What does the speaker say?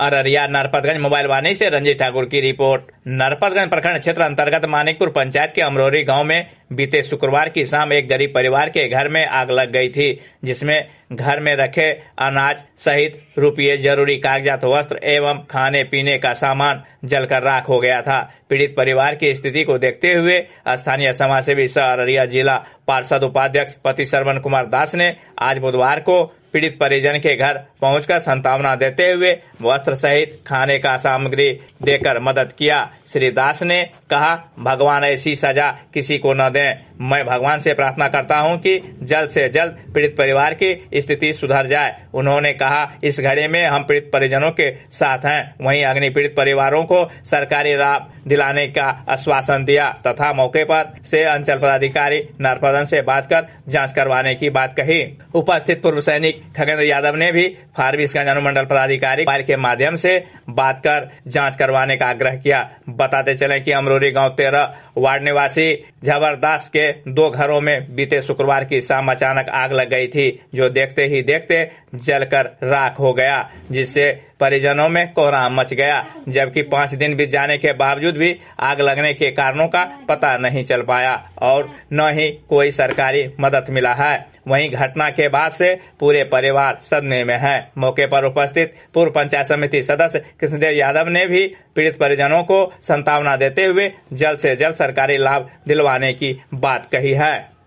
Araria Narpatganj mobile वाणी से रंजीत ठाकुर की report. Narpatganj प्रखंड क्षेत्र अंतर्गत मानिकपुर पंचायत के अमरोरी गांव में बीते शुक्रवार की शाम एक गरीब परिवार के घर में आग लग गई थी, जिसमें घर में रखे अनाज सहित रुपये, जरूरी कागजात, वस्त्र एवं खाने पीने का सामान जलकर राख हो गया था। पीड़ित परिवार की स्थिति को देखते हुए स्थानीय समाजसेवी सह अररिया जिला पार्षद उपाध्यक्ष पति श्रवण कुमार दास ने आज बुधवार को पीड़ित परिजन के घर पहुंचकर सांत्वना देते हुए वस्त्र सहित खाने का सामग्री देकर मदद किया। श्री दास ने कहा, भगवान ऐसी सजा किसी को न दें। मैं भगवान से प्रार्थना करता हूं कि जल्द से जल्द पीड़ित परिवार की स्थिति सुधर जाए। उन्होंने कहा, इस घड़ी में हम पीड़ित परिजनों के साथ हैं। वहीं अग्नि पीड़ित परिवारों को सरकारी लाभ दिलाने का आश्वासन दिया तथा मौके पर से अंचल पदाधिकारी नरपतगंज से बात कर जांच करवाने की बात कही। उपस्थित पूर्व सैनिक खगेंद्र यादव ने भी फारबिसगंज अनुमंडल पदाधिकारी मोबाइल के माध्यम से बात कर जांच करवाने का आग्रह किया। बताते चले कि अमरोरी गांव 13 वार्ड निवासी जबरदास के 2 घरों में बीते शुक्रवार की शाम अचानक आग लग गई थी, जो देखते ही देखते जलकर राख हो गया, जिससे परिजनों में कोहराम मच गया। जबकि 5 दिन बीत जाने के बावजूद भी आग लगने के कारणों का पता नहीं चल पाया और न ही कोई सरकारी मदद मिला है। वहीं घटना के बाद से पूरे परिवार सदमे में है। मौके पर उपस्थित पूर्व पंचायत समिति सदस्य कृष्णदेव यादव ने भी पीड़ित परिजनों को सांत्वना देते हुए जल्द से जल्द सरकारी लाभ दिलवाने की बात कही है।